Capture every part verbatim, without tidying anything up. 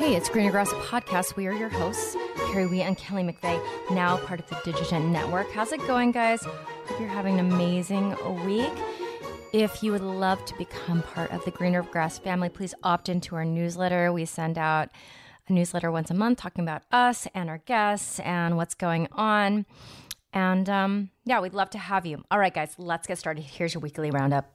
Hey, it's Greener Grass Podcast. We are your hosts, Carrie Wee and Kelly McVeigh, now part of the Digigent Network. How's it going, guys? Hope you're having an amazing week. If you would love to become part of the Greener Grass family, please opt into our newsletter. We send out a newsletter once a month talking about us and our guests and what's going on. And um, yeah, we'd love to have you. All right, guys, let's get started. Here's your weekly roundup.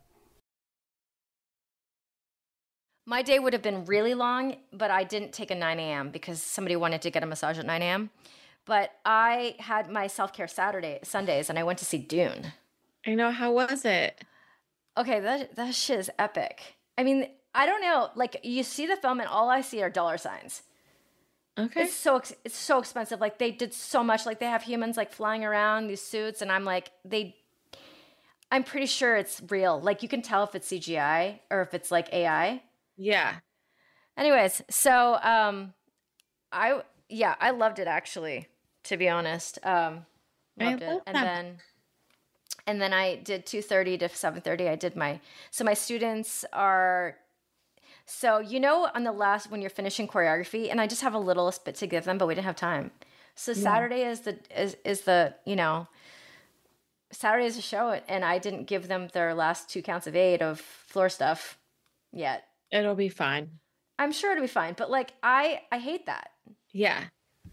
My day would have been really long, but I didn't take a nine a.m. because somebody wanted to get a massage at nine a.m. But I had my self-care Saturday, Sundays, and I went to see Dune. I know. How was it? Okay, that that shit is epic. I mean, I don't know. Like, you see the film, and all I see are dollar signs. Okay. It's so it's so expensive. Like, they did so much. Like, they have humans like flying around these suits, and I'm like, they. I'm pretty sure it's real. Like, you can tell if it's C G I or if it's like A I. Yeah. Anyways, so um, I yeah, I loved it actually. To be honest, um, loved I it, love and that. then and then I did two thirty to seven thirty. I did my so my students are so you know on the last when you're finishing choreography, and I just have a little bit to give them, but we didn't have time. So Yeah. Saturday is the is is the you know Saturday is a show, and I didn't give them their last two counts of eight of floor stuff yet. It'll be fine. I'm sure it'll be fine, but like I I hate that. Yeah.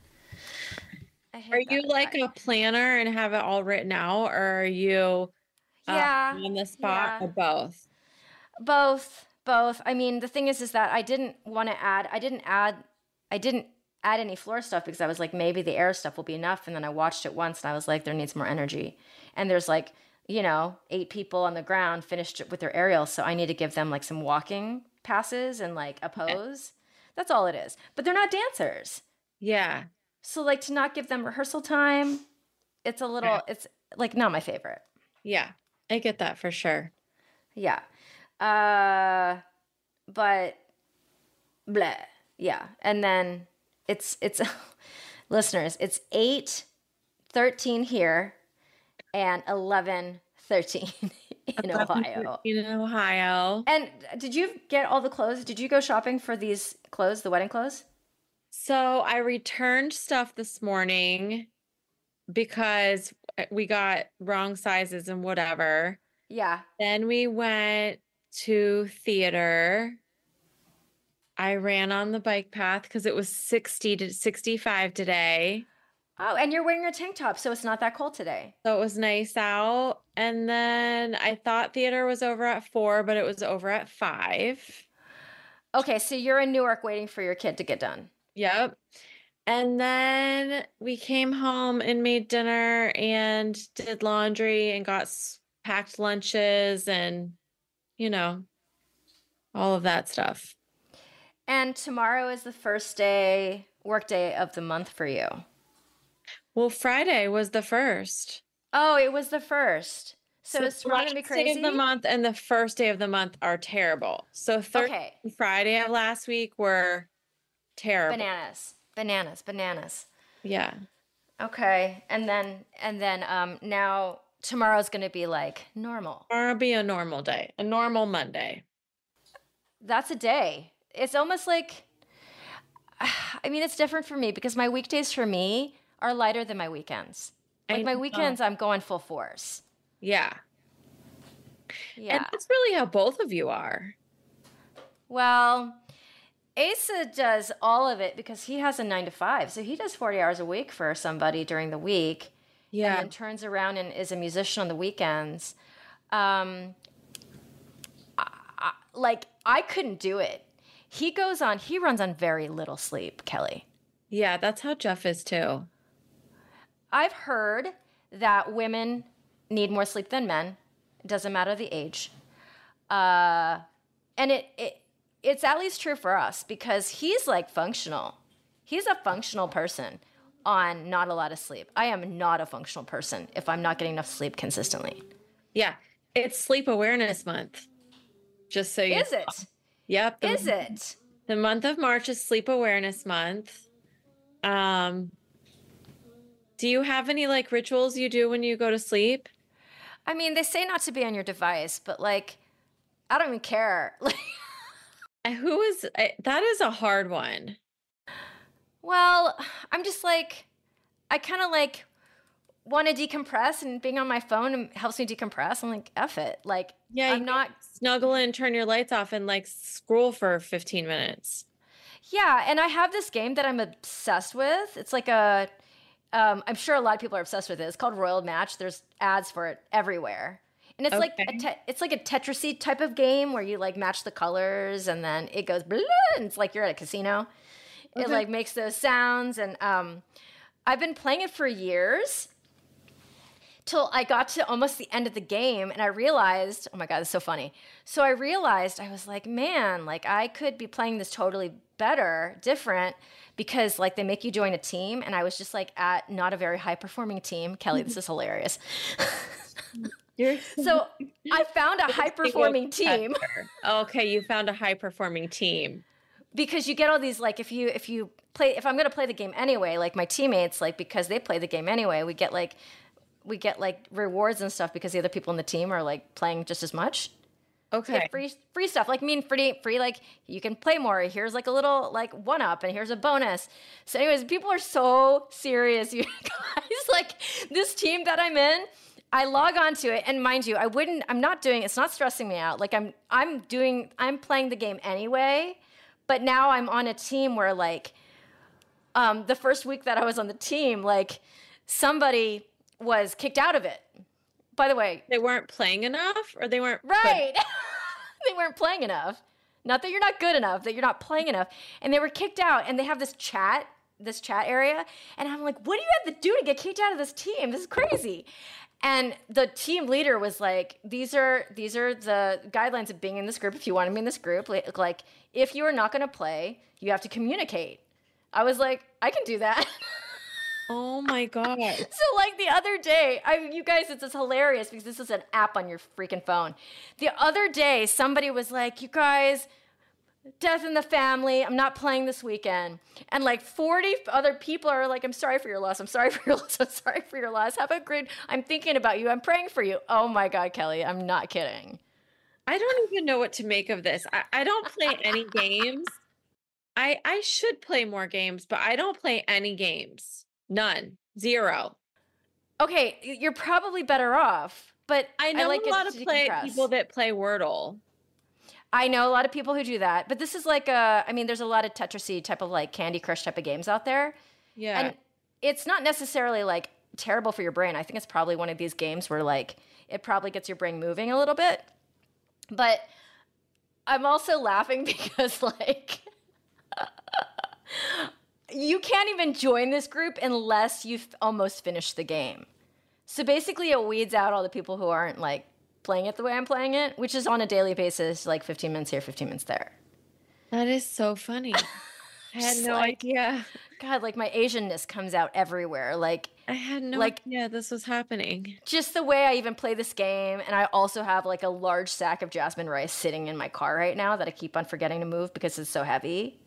I hate Are that. you like I- a planner and have it all written out, or are you uh, Yeah, on the spot, yeah. or both? both both. I mean, the thing is is that I didn't want to add I didn't add I didn't add any floor stuff because I was like maybe the air stuff will be enough, and then I watched it once and I was like there needs more energy. And there's like, you know, eight people on the ground finished with their aerial, so I need to give them like some walking passes and like a pose. That's all it is. But they're not dancers. Yeah. So like to not give them rehearsal time, it's a little Right. it's like not my favorite. Yeah. I get that for sure. Yeah. Uh but bleh. Yeah. And then it's it's listeners, it's eight thirteen here and eleven thirteen in Ohio. In Ohio. And did you get all the clothes? Did you go shopping for these clothes, the wedding clothes? So I returned stuff this morning because we got wrong sizes and whatever. Yeah. Then we went to theater. I ran on the bike path because it was sixty to sixty-five today. Oh, and you're wearing a tank top, so it's not that cold today. So it was nice out. And then I thought theater was over at four, but it was over at five. Okay, so you're in Newark waiting for your kid to get done. Yep. And then we came home and made dinner and did laundry and got s- packed lunches and, you know, all of that stuff. And tomorrow is the first day, work day of the month for you. Well, Friday was the first. Oh, it was the first. So, is the tomorrow gonna be last day crazy? of the month and the first day of the month are terrible. So Thursday Okay. and Friday of last week were terrible. Bananas. Bananas. Bananas. Yeah. Okay. And then and then um now tomorrow's gonna be like normal. Or it'll be a normal day, a normal Monday. That's a day. It's almost like I mean, it's different for me because my weekdays for me are lighter than my weekends. I Like my know. weekends, I'm going full force. Yeah. Yeah. And that's really how both of you are. Well, Asa does all of it because he has a nine to five. So he does forty hours a week for somebody during the week. Yeah. And then turns around and is a musician on the weekends. Um, I, I, like, I couldn't do it. He goes on, he runs on very little sleep, Kelly. Yeah, that's how Jeff is too. I've heard that women need more sleep than men. It doesn't matter the age. Uh, and it, it it's at least true for us because he's like functional. He's a functional person on not a lot of sleep. I am not a functional person if I'm not getting enough sleep consistently. Yeah. It's Sleep Awareness Month. Just so you Is know. it? Yep. The, Is it? The month of March is Sleep Awareness Month. Um, do you have any like rituals you do when you go to sleep? I mean, they say not to be on your device, but like, I don't even care. Like, Uh, Who is I- that is a hard one. Well, I'm just like, I kind of like want to decompress, and being on my phone helps me decompress. I'm like, F it. Like, Yeah, I'm you not. snuggle in, turn your lights off, and like scroll for fifteen minutes. Yeah. And I have this game that I'm obsessed with. It's like a, um, I'm sure a lot of people are obsessed with it. It's called Royal Match. There's ads for it everywhere. And it's like a Okay. te- it's like a Tetrisy type of game where you like match the colors and then it goes blah, and it's like you're at a casino. It Okay. like makes those sounds and um I've been playing it for years till I got to almost the end of the game and I realized, oh my God, it's so funny. So I realized I was like, man, like I could be playing this totally better, different, because like they make you join a team. And I was just like at not a very high performing team. Kelly, this is hilarious. You're So I found a high single performing team competitor. Okay, you found a high performing team. because you get all these like if you if you play if I'm gonna play the game anyway, like my teammates, like because they play the game anyway, we get like we get like rewards and stuff because the other people in the team are like playing just as much. Okay. Get free free stuff. Like I mean free free like you can play more. Here's like a little like one up and here's a bonus. So anyways, people are so serious, you guys. Like this team that I'm in, I log on to it and mind you, I wouldn't I'm not doing it's not stressing me out. Like I'm I'm doing I'm playing the game anyway, but now I'm on a team where like um the first week that I was on the team, like somebody was kicked out of it. By the way, They weren't playing enough or they weren't good- right. They weren't playing enough. Not that you're not good enough, that you're not playing enough. And they were kicked out and they have this chat, this chat area. And I'm like, what do you have to do to get kicked out of this team? This is crazy. And the team leader was like, these are these are the guidelines of being in this group. If you want to be in this group, like, like if you are not going to play, you have to communicate. I was like, I can do that. Oh my God. So like the other day, I you guys, it's, it's hilarious because this is an app on your freaking phone. The other day, somebody was like, you guys, death in the family, I'm not playing this weekend. And like forty other people are like, I'm sorry for your loss. I'm sorry for your loss. I'm sorry for your loss. Have a great, I'm thinking about you. I'm praying for you. Oh my God, Kelly, I'm not kidding. I don't even know what to make of this. I, I don't play any games. I I should play more games, but I don't play any games. None. Zero. Okay, you're probably better off, but I know like a it lot of to play decompress. people that play Wordle. I know a lot of people who do that, but this is like a, I mean, there's a lot of Tetrisy type of like Candy Crush type of games out there. Yeah. And it's not necessarily like terrible for your brain. I think it's probably one of these games where like it probably gets your brain moving a little bit. But I'm also laughing because like you can't even join this group unless you've almost finished the game. So basically it weeds out all the people who aren't like playing it the way I'm playing it, which is on a daily basis, like fifteen minutes here, fifteen minutes there. That is so funny. I had Just no like- idea. God, like my Asianness comes out everywhere. Like I had no like- idea this was happening. just the way I even play this game. And I also have like a large sack of jasmine rice sitting in my car right now that I keep on forgetting to move because it's so heavy.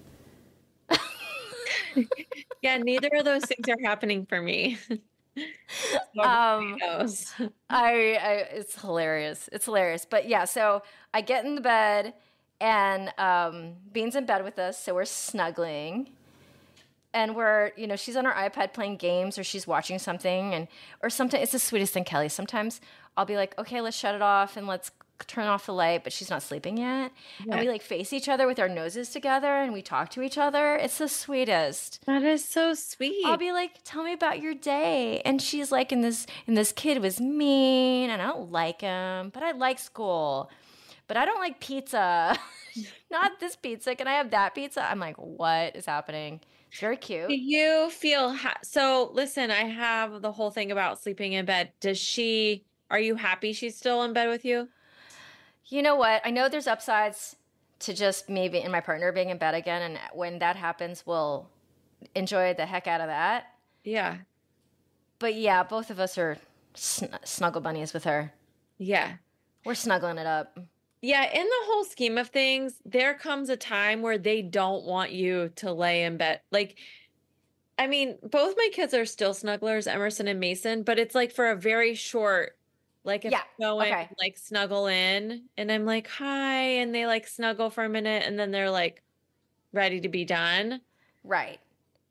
Yeah, neither of those things are happening for me. More Um, potatoes. I, I it's hilarious. It's hilarious. But yeah, so I get in the bed and um, Bean's in bed with us, so we're snuggling. And we're, you know, she's on her iPad playing games or she's watching something and or sometimes it's the sweetest thing, Kelly. Sometimes I'll be like, okay, let's shut it off and let's turn off the light, but she's not sleeping yet. Yeah. And we like face each other with our noses together and we talk to each other. It's the sweetest. That is so sweet. I'll be like, tell me about your day. And she's like, and this and this kid was mean and I don't like him, but I like school. But I don't like pizza. Not this pizza. Can I have that pizza? I'm like, what is happening? It's very Do cute. you feel ha- so? Listen, I have the whole thing about sleeping in bed. Does she? Are you happy she's still in bed with you? You know what? I know there's upsides to just me be- and my partner being in bed again. And when that happens, we'll enjoy the heck out of that. Yeah, But yeah, both of us are sn- snuggle bunnies with her. yeah, We're snuggling it up. yeah. In the whole scheme of things, there comes a time where they don't want you to lay in bed. Like, I mean, both my kids are still snugglers, Emerson and Mason, but it's like for a very short. Like if Yeah, I go in, okay. like snuggle in, and I'm like, hi, and they like snuggle for a minute, and then they're like ready to be done. Right.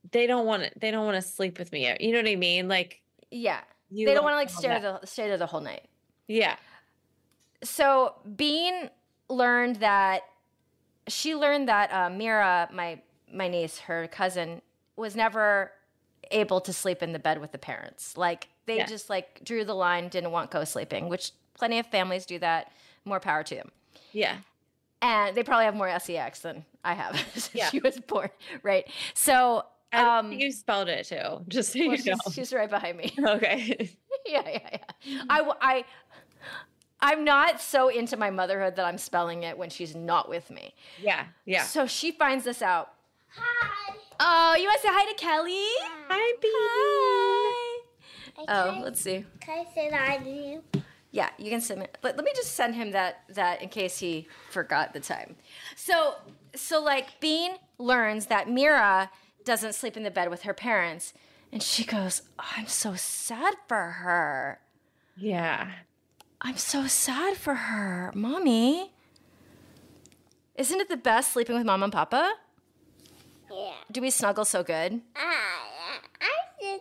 they don't want to, they don't want to sleep with me. You know what I mean? Like, Yeah. you They don't like want to like all stay that. the stay there the whole night. Yeah. So Bean learned that she learned that uh, Mira, my my niece, her cousin, was never able to sleep in the bed with the parents. Like they Yeah. just like drew the line, didn't want co-sleeping, which plenty of families do that. More power to them. Yeah. And they probably have more S E X than I have since Yeah. she was born, right? So I um, think you spelled it too, just so well, you know. she's, she's right behind me. Okay. yeah, yeah, yeah. I, w- I, I'm not so into my motherhood that I'm spelling it when she's not with me. Yeah. Yeah. So she finds this out. Hi. Oh, you want to say hi to Kelly? Hi, B. Hi. Oh, Can I- let's see. Can I say that to you? Yeah, you can send me. Let, let me just send him that that in case he forgot the time. So so like Bean learns that Mira doesn't sleep in the bed with her parents, and she goes, oh, "I'm so sad for her. Yeah. I'm so sad for her, Mommy. Isn't it the best sleeping with Mom and Papa? Yeah. Do we snuggle so good?" I, I said.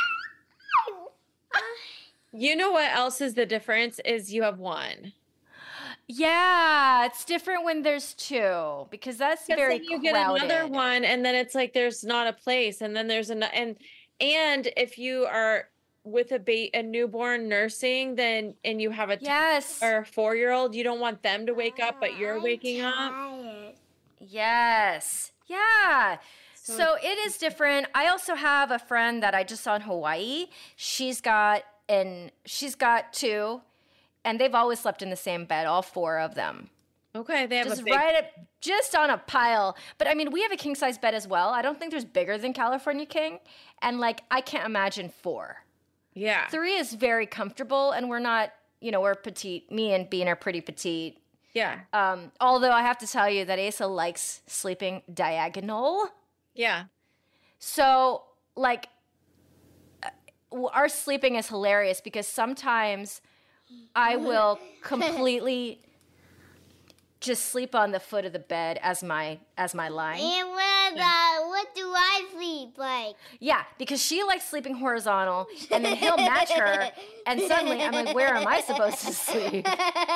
You know what else is the difference is you have one. Yeah, it's different when there's two because that's Because very then you get crowded. another one, and then it's like there's not a place, and then there's an and and if you are with a ba- a newborn nursing, then and you have a Yes. or a four year old, you don't want them to wake up, but you're I'm waking up. tired. Yes. Yeah. So, So- it is different. I also have a friend that I just saw in Hawaii. She's got and she's got two, and they've always slept in the same bed, all four of them. Okay, they have Just a big. right up, just on a pile. But I mean, we have a king size bed as well. I don't think there's bigger than California King, and like I can't imagine four. Yeah. Three is very comfortable, and we're not, you know, we're petite. Me and Bean are pretty petite. Yeah. Um, although I have to tell you that Asa likes sleeping diagonal. Yeah. So, like, uh, w- our sleeping is hilarious because sometimes I will completely just sleep on the foot of the bed as my as my line. And what, uh, what do I sleep like? Yeah, because she likes sleeping horizontal, and then he'll match her, and suddenly I'm like, where am I supposed to sleep?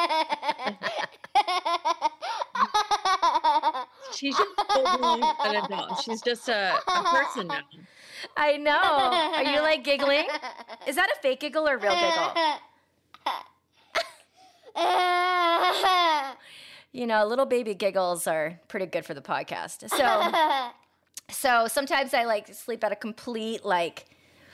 She's just full-blown an adult. She's just a, a person now. I know. Are you like giggling? Is that a fake giggle or real giggle? You know, little baby giggles are pretty good for the podcast. So, so sometimes I like sleep at a complete like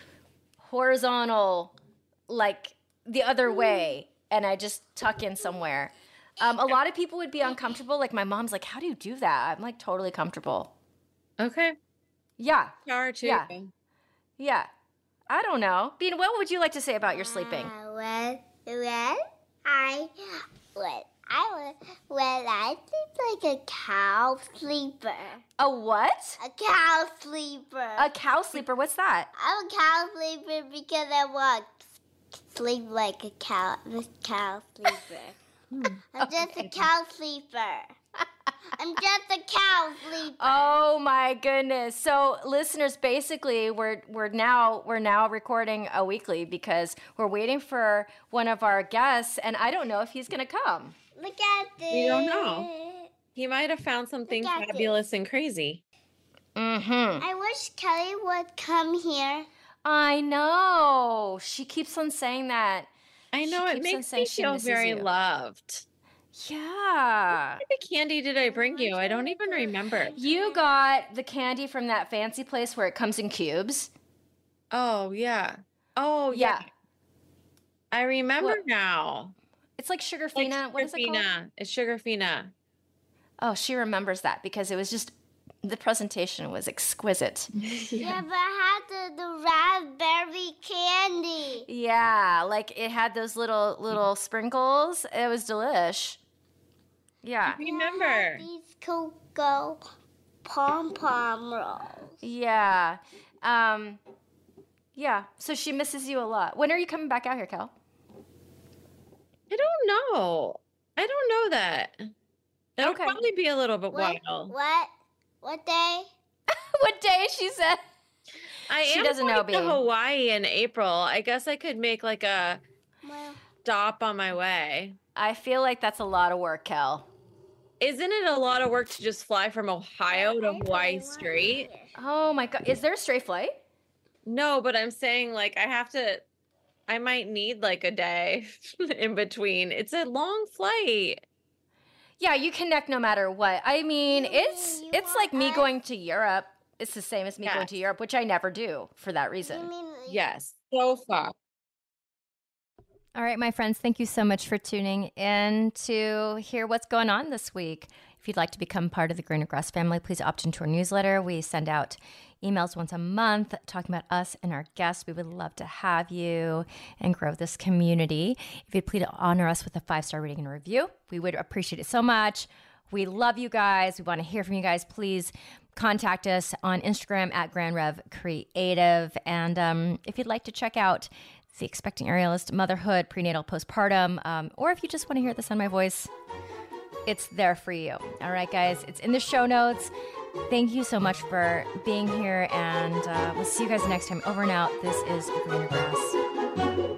horizontal, like the other way, and I just tuck in somewhere. Um, a lot of people would be uncomfortable. Like my mom's like, "How do you do that?" I'm like, totally comfortable. Okay. Yeah, Shower too. Yeah. yeah. I don't know. Bean, what would you like to say about your sleeping? Uh, when, when I, when I, when I sleep like a cow sleeper. A what? A cow sleeper. A cow sleeper? What's that? I'm a cow sleeper because I want to sleep like a cow. This cow sleeper. I'm just a cow sleeper. I'm just a cow sleeper. Oh my goodness. So listeners, basically we're we're now we're now recording a weekly because we're waiting for one of our guests and I don't know if he's gonna come. Look at this. We don't know. He might have found something Look at fabulous and crazy. Mm-hmm. I wish Kelly would come here. I know. She keeps on saying that. I know She it keeps on makes saying me she feel misses very you. loved. Yeah. What type of candy did I bring you? I don't even remember. You got the candy from that fancy place where it comes in cubes. Oh yeah. Oh yeah. Yeah. I remember What- now. It's like Sugar Like Fina. What is it called? Sugarfina. It's Sugarfina. Oh, she remembers that because it was just the presentation was exquisite. Yeah, but I had the, the raspberry candy. Yeah, like it had those little little sprinkles. It was delish. Yeah. I remember. These cocoa pom pom rolls. Yeah. Um yeah, so she misses you a lot. When are you coming back out here, Cal? I don't know. I don't know that. It'll Okay. probably be a little bit What? while. What? What day? What day she said? I she am doesn't going know, to B. Hawaii in April. I guess I could make like a Well, stop on my way. I feel like that's a lot of work, Kel. Isn't it a lot of work to just fly from Ohio to I really Hawaii want straight? this. Oh my God. Is there a straight flight? No, but I'm saying like I have to, I might need like a day in between. It's a long flight. Yeah, you connect no matter what. I mean, You it's mean you it's like want me us- going to Europe. It's the same as me Yeah. going to Europe, which I never do for that You reason. mean Yes, so far. All right, my friends, thank you so much for tuning in to hear what's going on this week. If you'd like to become part of the Greener Grass family, please opt into our newsletter. We send out emails once a month talking about us and our guests. We would love to have you and grow this community. If you'd please honor us with a five-star rating and review, we would appreciate it so much. We love you guys. We want to hear from you guys. Please contact us on Instagram at Grand Rev Creative. And um, if you'd like to check out The Expecting Aerialist, Motherhood, Prenatal, Postpartum, um, or if you just want to hear the sound of my voice, it's there for you. All right, guys, it's in the show notes. Thank you so much for being here, and uh, we'll see you guys next time. Over and out. This is Greener Grass.